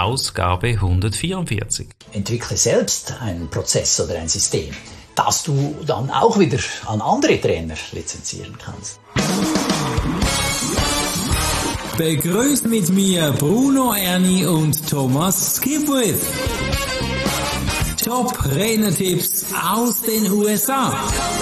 Ausgabe 144. Entwickle selbst einen Prozess oder ein System, das du dann auch wieder an andere Trainer lizenzieren kannst. Begrüßt mit mir Bruno Erni und Thomas Skipwith. Top-Trainer-Tipps aus den USA.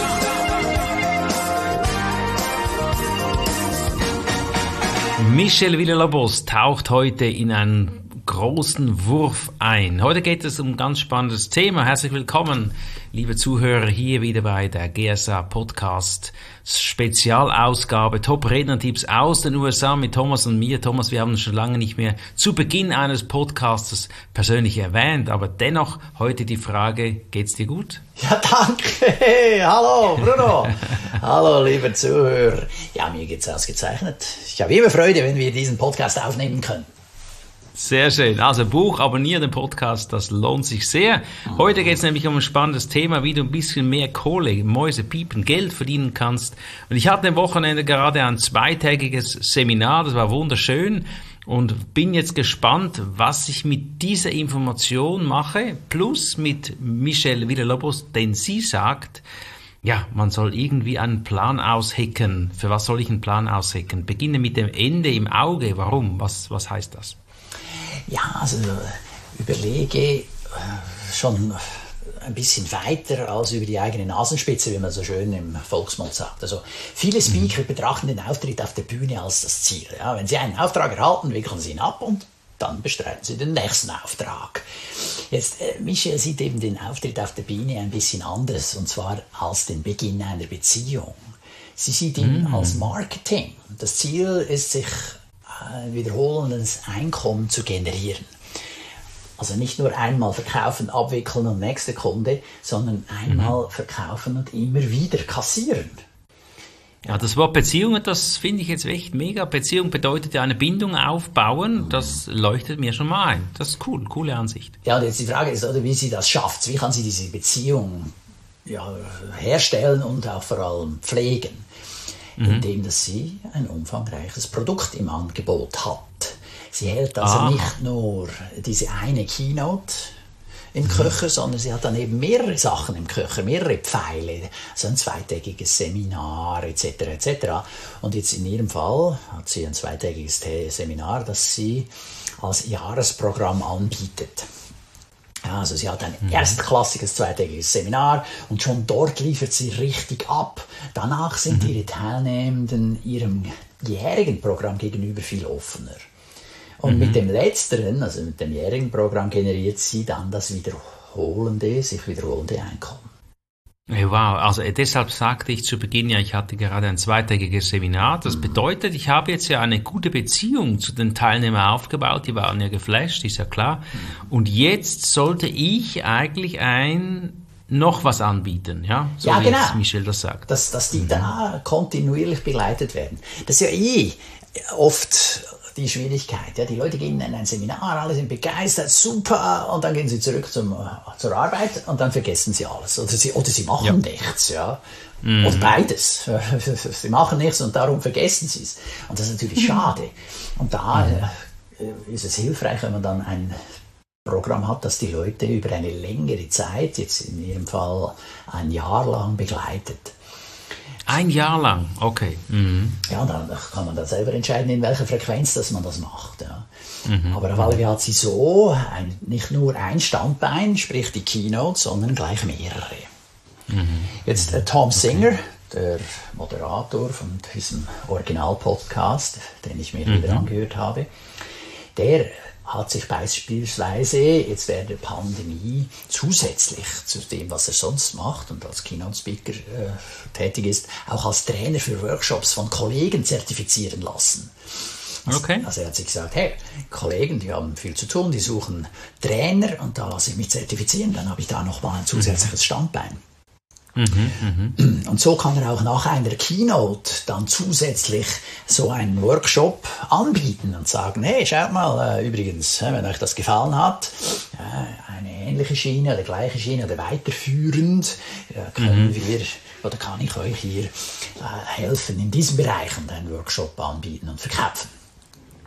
Michel Villalobos taucht heute in einen großen Wurf ein. Heute geht es um ein ganz spannendes Thema. Herzlich willkommen, liebe Zuhörer, hier wieder bei der GSA Podcast Spezialausgabe Top-Redner-Tipps aus den USA mit Thomas und mir. Thomas, wir haben schon lange nicht mehr zu Beginn eines Podcastes persönlich erwähnt, aber dennoch heute die Frage, geht's dir gut? Ja, danke. Hey, hallo, Bruno. Hallo, liebe Zuhörer. Ja, mir geht's ausgezeichnet. Ich habe immer Freude, wenn wir diesen Podcast aufnehmen können. Sehr schön. Also Buch, abonniere den Podcast, das lohnt sich sehr. Heute geht es nämlich um ein spannendes Thema, wie du ein bisschen mehr Kohle, Mäuse piepen, Geld verdienen kannst. Und ich hatte am Wochenende gerade ein zweitägiges Seminar, das war wunderschön. Und bin jetzt gespannt, was ich mit dieser Information mache, plus mit Michel Villalobos, denn sie sagt, ja, man soll irgendwie einen Plan aushecken. Für was soll ich einen Plan aushecken? Beginne mit dem Ende im Auge. Warum? Was heißt das? Ja, also überlege schon ein bisschen weiter als über die eigene Nasenspitze, wie man so schön im Volksmund sagt. Also viele Speaker betrachten den Auftritt auf der Bühne als das Ziel. Ja, wenn sie einen Auftrag erhalten, wickeln sie ihn ab und dann bestreiten sie den nächsten Auftrag. Jetzt, Michel sieht eben den Auftritt auf der Bühne ein bisschen anders, und zwar als den Beginn einer Beziehung. Sie sieht ihn als Marketing. Das Ziel ist, sich ein wiederholendes Einkommen zu generieren. Also nicht nur einmal verkaufen, abwickeln und nächste Kunde, sondern einmal verkaufen und immer wieder kassieren. Ja, das Wort Beziehung, das finde ich jetzt echt mega. Beziehung bedeutet ja eine Bindung aufbauen, das leuchtet mir schon mal ein. Das ist cool, coole Ansicht. Ja, und jetzt die Frage ist, oder, wie sie das schafft. Wie kann sie diese Beziehung herstellen und auch vor allem pflegen? Indem dass sie ein umfangreiches Produkt im Angebot hat. Sie hält also nicht nur diese eine Keynote im Köcher, sondern sie hat dann eben mehrere Sachen im Köcher, mehrere Pfeile, so ein zweitägiges Seminar etc. etc. Und jetzt in ihrem Fall hat sie ein zweitägiges Seminar, das sie als Jahresprogramm anbietet. Ja, also sie hat ein erstklassiges zweitägiges Seminar und schon dort liefert sie richtig ab. Danach sind ihre Teilnehmenden ihrem jährigen Programm gegenüber viel offener. Und mit dem letzteren, also mit dem jährigen Programm, generiert sie dann das sich wiederholende Einkommen. Wow, also deshalb sagte ich zu Beginn, ja, ich hatte gerade ein zweitägiges Seminar. Das bedeutet, ich habe jetzt ja eine gute Beziehung zu den Teilnehmern aufgebaut. Die waren ja geflasht, ist ja klar. Und jetzt sollte ich eigentlich noch was anbieten, ja? So ja, wie genau. Jetzt Michel das sagt. Dass die da kontinuierlich begleitet werden. Das ist ja oft die Schwierigkeit. Ja, die Leute gehen in ein Seminar, alle sind begeistert, super, und dann gehen sie zurück zur Arbeit und dann vergessen sie alles. Oder sie machen nichts. Ja. Oder beides. Sie machen nichts und darum vergessen sie es. Und das ist natürlich schade. Und da ist es hilfreich, wenn man dann ein Programm hat, das die Leute über eine längere Zeit, jetzt in ihrem Fall ein Jahr lang, begleitet. Ein Jahr lang, okay. Ja, dann kann man dann selber entscheiden, in welcher Frequenz dass man das macht. Ja. Aber auf alle Fälle hat sie so nicht nur ein Standbein, sprich die Keynote, sondern gleich mehrere. Jetzt Tom Singer, der Moderator von diesem Original-Podcast, den ich mir wieder angehört habe, der hat sich beispielsweise jetzt während der Pandemie zusätzlich zu dem, was er sonst macht und als Keynote-Speaker tätig ist, auch als Trainer für Workshops von Kollegen zertifizieren lassen. Okay. Also er hat sich gesagt, hey, Kollegen, die haben viel zu tun, die suchen Trainer und da lasse ich mich zertifizieren, dann habe ich da nochmal ein zusätzliches Standbein. Und so kann er auch nach einer Keynote dann zusätzlich so einen Workshop anbieten und sagen, hey, schaut mal, übrigens, wenn euch das gefallen hat, eine ähnliche Schiene oder gleiche Schiene oder weiterführend, können wir oder kann ich euch hier helfen in diesem Bereich und einen Workshop anbieten und verkaufen.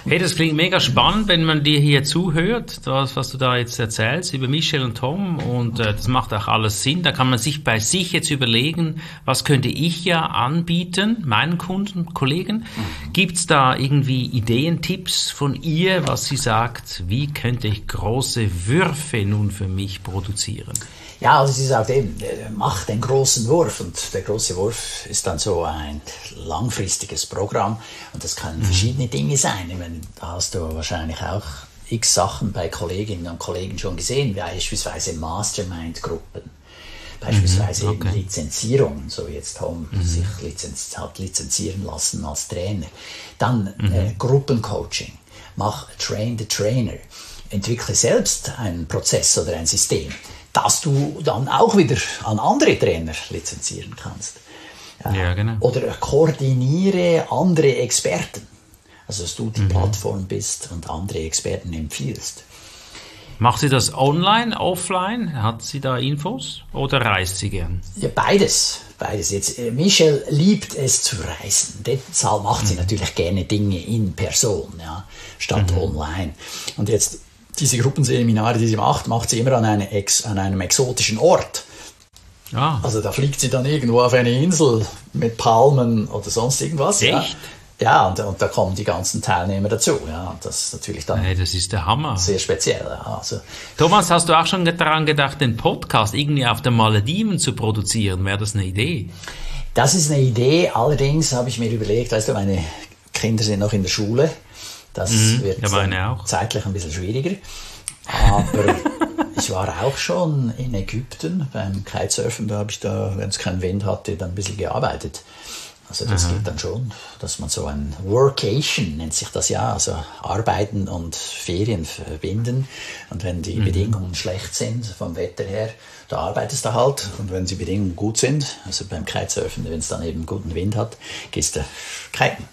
Hey, das klingt mega spannend, wenn man dir hier zuhört, was du da jetzt erzählst über Michel und Tom, und das macht auch alles Sinn. Da kann man sich bei sich jetzt überlegen, was könnte ich ja anbieten, meinen Kunden, Kollegen. Gibt's da irgendwie Ideen, Tipps von ihr, was sie sagt, wie könnte ich große Würfe nun für mich produzieren? Ja, also sie sagt eben, mach den großen Wurf, und der große Wurf ist dann so ein langfristiges Programm, und das können verschiedene Dinge sein. Ich meine, da hast du wahrscheinlich auch x Sachen bei Kolleginnen und Kollegen schon gesehen, beispielsweise Mastermind-Gruppen, beispielsweise eben Lizenzierungen, so wie jetzt Tom sich hat lizenzieren lassen als Trainer. Dann Gruppencoaching, mach Train the Trainer, entwickle selbst einen Prozess oder ein System, dass du dann auch wieder an andere Trainer lizenzieren kannst. Ja, genau. Oder koordiniere andere Experten. Also, dass du die Plattform bist und andere Experten empfiehlst. Macht sie das online, offline? Hat sie da Infos? Oder reist sie gern? Ja, beides. Jetzt, Michel liebt es zu reisen. Deshalb macht sie natürlich gerne Dinge in Person, ja, statt online. Und jetzt diese Gruppenseminare, die sie macht sie immer an einem exotischen Ort. Ah. Also da fliegt sie dann irgendwo auf eine Insel mit Palmen oder sonst irgendwas. Echt? Ja, und da kommen die ganzen Teilnehmer dazu. Ja, das ist natürlich dann das ist der Hammer. Sehr speziell. Ja, also. Thomas, hast du auch schon daran gedacht, den Podcast irgendwie auf den Malediven zu produzieren? Wäre das eine Idee? Das ist eine Idee. Allerdings habe ich mir überlegt, weißt du, meine Kinder sind noch in der Schule. Das wird zeitlich ein bisschen schwieriger. Aber ich war auch schon in Ägypten beim Kitesurfen. Da habe ich wenn es keinen Wind hatte, dann ein bisschen gearbeitet. Also das geht dann schon, dass man so ein Workation nennt sich das ja, also Arbeiten und Ferien verbinden. Und wenn die Bedingungen schlecht sind vom Wetter her, da arbeitest du halt. Und wenn die Bedingungen gut sind, also beim Kitesurfen, wenn es dann eben guten Wind hat, gehst du kiten.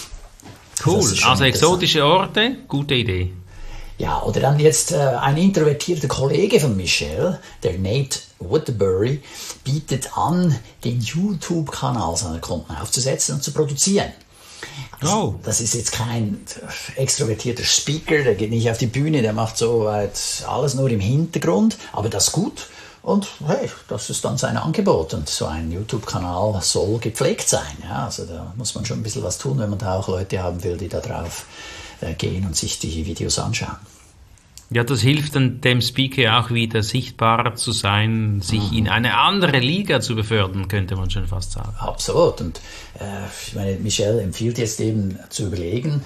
Cool, also exotische Orte, gute Idee. Ja, oder dann jetzt ein introvertierter Kollege von Michel, der Nate Woodbury, bietet an, den YouTube-Kanal seiner Kunden aufzusetzen und zu produzieren. Also, das ist jetzt kein extrovertierter Speaker, der geht nicht auf die Bühne, der macht soweit alles nur im Hintergrund, aber das ist gut. Und hey, das ist dann sein Angebot. Und so ein YouTube-Kanal soll gepflegt sein. Ja, also da muss man schon ein bisschen was tun, wenn man da auch Leute haben will, die da drauf gehen und sich die Videos anschauen. Ja, das hilft dann dem Speaker auch wieder sichtbarer zu sein, sich in eine andere Liga zu befördern, könnte man schon fast sagen. Absolut. Und ich meine, Michel empfiehlt jetzt eben zu überlegen,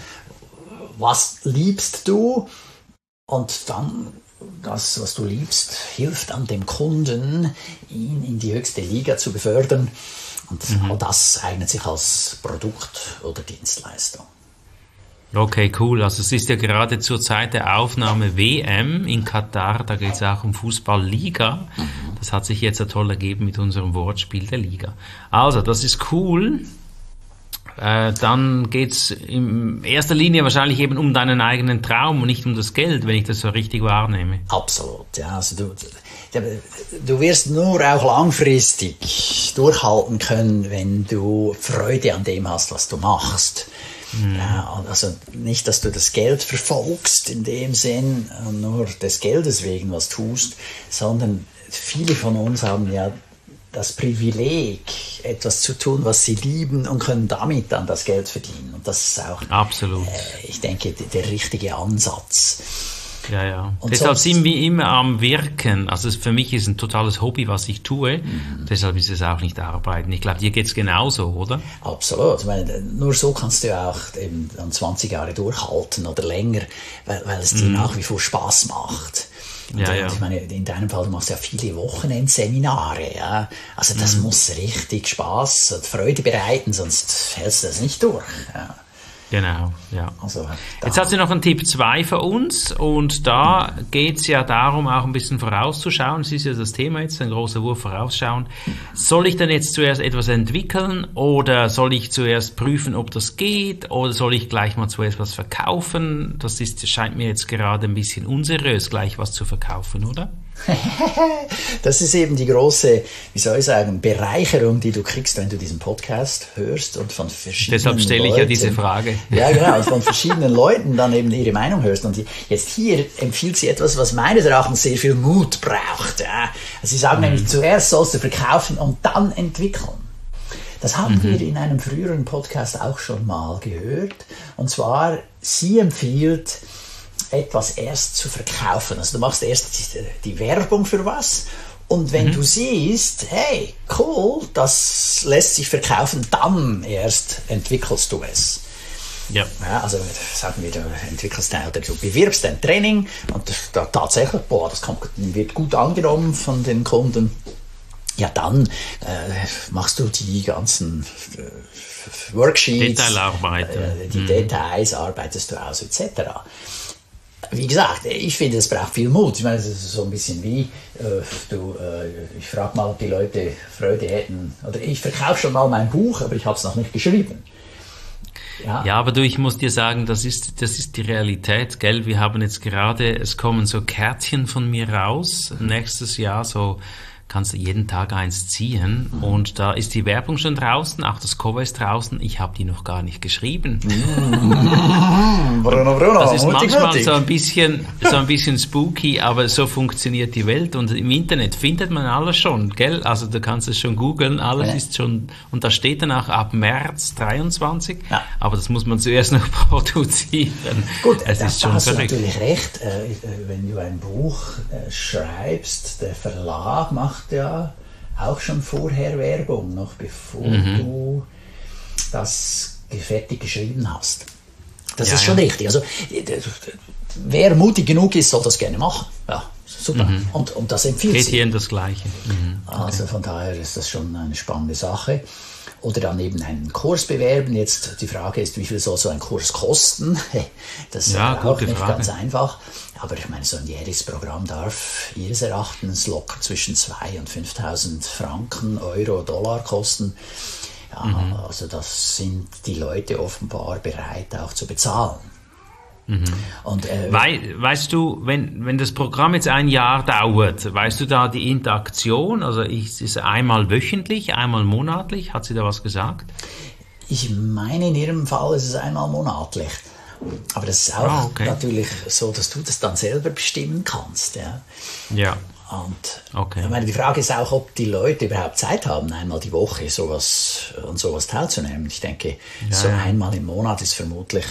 was liebst du? Und dann das, was du liebst, hilft dann dem Kunden, ihn in die höchste Liga zu befördern. Und all das eignet sich als Produkt oder Dienstleistung. Okay, cool. Also es ist ja gerade zur Zeit der Aufnahme WM in Katar, da geht es auch um Fußball-Liga. Das hat sich jetzt ja toll ergeben mit unserem Wortspiel der Liga. Also, das ist cool. Dann geht's in erster Linie wahrscheinlich eben um deinen eigenen Traum und nicht um das Geld, wenn ich das so richtig wahrnehme. Absolut, ja. Also du wirst nur auch langfristig durchhalten können, wenn du Freude an dem hast, was du machst. Ja, also nicht, dass du das Geld verfolgst in dem Sinn, nur des Geldes wegen was tust, sondern viele von uns haben ja das Privileg, etwas zu tun, was sie lieben, und können damit dann das Geld verdienen. Und das ist auch, absolut, ich denke, der richtige Ansatz. Ja, ja. Und deshalb sind wir immer am Wirken. Also für mich ist ein totales Hobby, was ich tue. Deshalb ist es auch nicht Arbeiten. Ich glaube, dir geht's genauso, oder? Absolut. Ich meine, nur so kannst du auch eben dann 20 Jahre durchhalten oder länger, weil es dir nach wie vor Spaß macht. Und ich meine, in deinem Fall, du machst ja viele Wochenendseminare, ja. Also das muss richtig Spaß und Freude bereiten, sonst hältst du das nicht durch, ja. Genau, ja. Also, jetzt hast du noch einen Tipp 2 für uns, und da geht's ja darum, auch ein bisschen vorauszuschauen. Das ist ja das Thema jetzt, ein großer Wurf vorausschauen. Soll ich denn jetzt zuerst etwas entwickeln, oder soll ich zuerst prüfen, ob das geht, oder soll ich gleich mal zuerst was verkaufen? Das scheint mir jetzt gerade ein bisschen unseriös, gleich was zu verkaufen, oder? Das ist eben die große, wie soll ich sagen, Bereicherung, die du kriegst, wenn du diesen Podcast hörst und von verschiedenen Deshalb stelle ich ja diese Frage. Ja, genau, und von verschiedenen Leuten dann eben ihre Meinung hörst. Und jetzt hier empfiehlt sie etwas, was meines Erachtens sehr viel Mut braucht. Ja. Sie sagen nämlich, zuerst sollst du verkaufen und dann entwickeln. Das haben wir in einem früheren Podcast auch schon mal gehört. Und zwar, sie empfiehlt, etwas erst zu verkaufen. Also du machst erst die Werbung für was. Und wenn du siehst, hey, cool, das lässt sich verkaufen, dann erst entwickelst du es. Ja. Ja, also sagen wir, du entwickelst oder du bewirbst ein Training und da tatsächlich, das wird gut angenommen von den Kunden. Ja, dann machst du die ganzen Worksheets, Detailarbeit, die Details arbeitest du aus, etc. Wie gesagt, ich finde, es braucht viel Mut. Ich meine, es ist so ein bisschen wie, ich frage mal, ob die Leute Freude hätten, oder ich verkaufe schon mal mein Buch, aber ich habe es noch nicht geschrieben. Ja, aber ich muss dir sagen, das ist die Realität, gell? Wir haben jetzt gerade, es kommen so Kärtchen von mir raus, nächstes Jahr so, kannst du jeden Tag eins ziehen und da ist die Werbung schon draußen, auch das Cover ist draußen, ich habe die noch gar nicht geschrieben. Bruno, das ist mutig, manchmal mutig. so ein bisschen spooky, aber so funktioniert die Welt und im Internet findet man alles schon, gell? Also du kannst es schon googeln, alles ist schon, und da steht dann auch ab März 23, aber das muss man zuerst noch produzieren. Gut, es ist schon hast du verrückt. natürlich recht, wenn du ein Buch schreibst, der Verlag macht ja auch schon vorher Werbung, noch bevor du das fertig geschrieben hast. Das ist schon richtig. Also, wer mutig genug ist, soll das gerne machen. Ja, super. Und das empfiehlt Geht sie. hier in das Gleiche. Also von daher ist das schon eine spannende Sache. Oder dann eben einen Kurs bewerben. Jetzt die Frage ist, wie viel soll so ein Kurs kosten? Das ist auch nicht ganz einfach. Aber ich meine, so ein jähriges Programm darf Ihres Erachtens locker zwischen 2.000 und 5.000 Franken, Euro, Dollar kosten. Ja, also das sind die Leute offenbar bereit auch zu bezahlen. Und, weißt du, wenn das Programm jetzt ein Jahr dauert, weißt du da die Interaktion? Also ist es einmal wöchentlich, einmal monatlich? Hat sie da was gesagt? Ich meine, in Ihrem Fall ist es einmal monatlich. Aber das ist auch natürlich so, dass du das dann selber bestimmen kannst. Ja. Und ich meine, die Frage ist auch, ob die Leute überhaupt Zeit haben, einmal die Woche an sowas teilzunehmen. Ich denke, einmal im Monat ist vermutlich,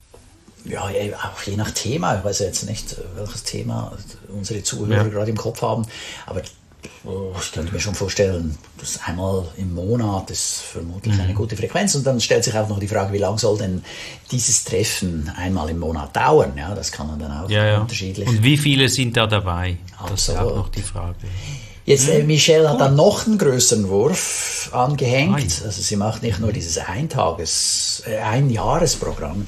auch je nach Thema, ich weiß jetzt nicht, welches Thema unsere Zuhörer gerade im Kopf haben, aber ich könnte mir schon vorstellen, dass einmal im Monat ist vermutlich eine gute Frequenz. Und dann stellt sich auch noch die Frage, wie lange soll denn dieses Treffen einmal im Monat dauern? Ja, das kann man dann auch unterschiedlich. Und wie viele sind da dabei? Also, das ist auch noch die Frage. Jetzt, Michelle hat dann noch einen größeren Wurf angehängt. Also sie macht nicht nur dieses Einjahresprogramm,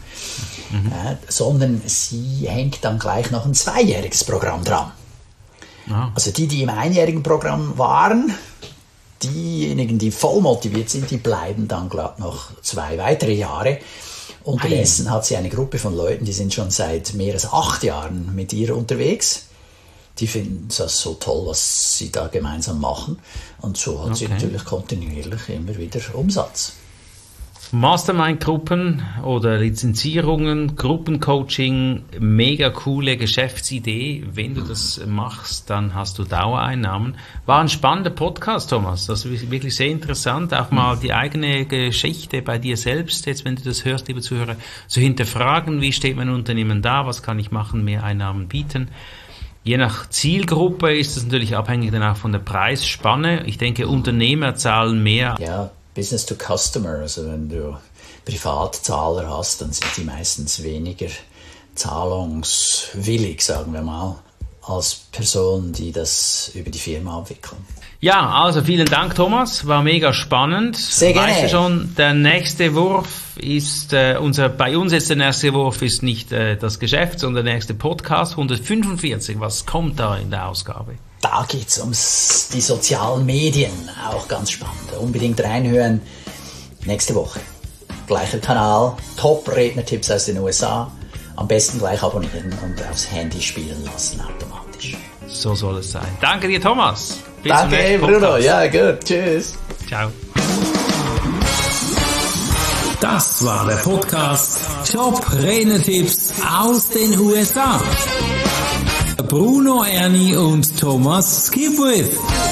sondern sie hängt dann gleich noch ein 2-jähriges Programm dran. Also die im einjährigen Programm waren, diejenigen, die voll motiviert sind, die bleiben dann glatt noch 2 weitere Jahre. Unterdessen hat sie eine Gruppe von Leuten, die sind schon seit mehr als 8 Jahren mit ihr unterwegs. Die finden das so toll, was sie da gemeinsam machen. Und so hat sie natürlich kontinuierlich immer wieder Umsatz. Mastermind-Gruppen oder Lizenzierungen, Gruppencoaching, mega coole Geschäftsidee. Wenn du das machst, dann hast du Dauereinnahmen. War ein spannender Podcast, Thomas. Das ist wirklich sehr interessant. Auch mal die eigene Geschichte bei dir selbst, jetzt wenn du das hörst, liebe Zuhörer, zu hinterfragen, wie steht mein Unternehmen da, was kann ich machen, mehr Einnahmen bieten. Je nach Zielgruppe ist es natürlich abhängig dann auch von der Preisspanne. Ich denke, Unternehmer zahlen mehr. Ja, Business to Customer, also wenn du Privatzahler hast, dann sind die meistens weniger zahlungswillig, sagen wir mal, als Personen, die das über die Firma abwickeln. Ja, also vielen Dank, Thomas, war mega spannend. Sehr gerne. Weißt du schon, der nächste Wurf ist, bei uns jetzt der nächste Wurf ist nicht das Geschäft, sondern der nächste Podcast, 145. Was kommt da in der Ausgabe? Da geht es um die sozialen Medien, auch ganz spannend. Unbedingt reinhören. Nächste Woche. Gleicher Kanal, Top-Redner-Tipps aus den USA. Am besten gleich abonnieren und aufs Handy spielen lassen automatisch. So soll es sein. Danke dir, Thomas. Bis Danke, Bruno. Ja, gut. Tschüss. Ciao. Das war der Podcast Top Renetipps aus den USA. Bruno Erni und Thomas Skipwith.